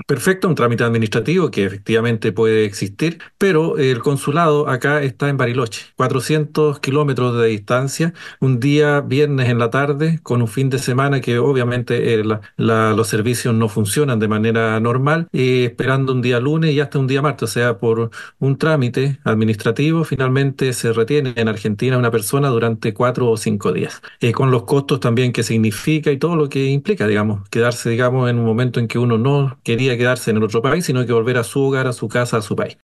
Perfecto, un trámite administrativo que efectivamente puede existir, pero el consulado acá está en Bariloche, 400 kilómetros de distancia, un día viernes en la tarde, con un fin de semana que obviamente los servicios no funcionan de manera normal, esperando un día lunes y hasta un día martes, o sea, por un trámite administrativo, finalmente se retiene en Argentina una persona durante 4 o 5 días, con los costos también que significa y todo lo que implica, digamos, quedarse, digamos, en un momento en que uno no quería quedarse en el otro país, sino que volver a su hogar, a su casa, a su país.